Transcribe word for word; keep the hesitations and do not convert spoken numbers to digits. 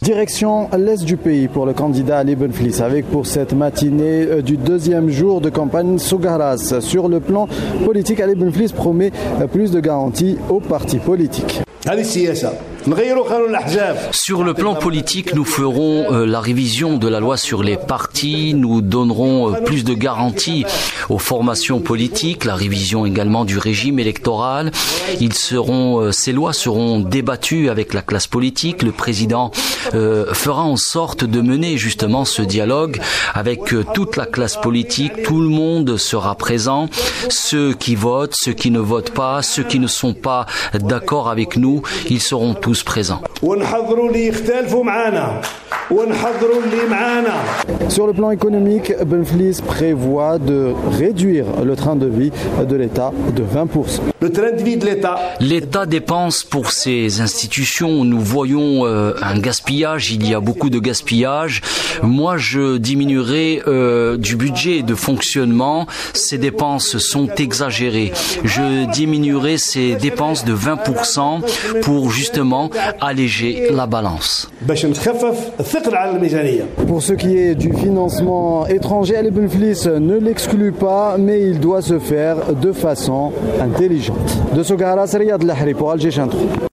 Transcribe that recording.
Direction l'est du pays pour le candidat Ali Benflis, avec pour cette matinée du deuxième jour de campagne Sougaras. Sur le plan politique, Ali Benflis promet plus de garanties aux partis politiques. Sur le plan politique, nous ferons euh, la révision de la loi sur les partis, nous donnerons euh, plus de garanties aux formations politiques, la révision également du régime électoral. Ils seront, euh, ces lois seront débattues avec la classe politique. Le président euh, fera en sorte de mener justement ce dialogue avec euh, toute la classe politique. Tout le monde sera présent. Ceux qui votent, ceux qui ne votent pas, ceux qui ne sont pas d'accord avec nous, ils seront tous présents. Sur le plan économique, Benflis prévoit de réduire le train de vie de l'État de vingt pour cent. Le train de vie de l'État. L'État dépense pour ses institutions. Nous voyons euh, un gaspillage. Il y a beaucoup de gaspillage. Moi, je diminuerai euh, du budget de fonctionnement. Ces dépenses sont exagérées. Je diminuerai ces dépenses de vingt pour cent pour justement alléger la balance. Pour ce qui est du financement étranger, Ali Benflis ne l'exclut pas, mais il doit se faire de façon intelligente. De Sougaras, Riyad Lahri pour Alger Chantro.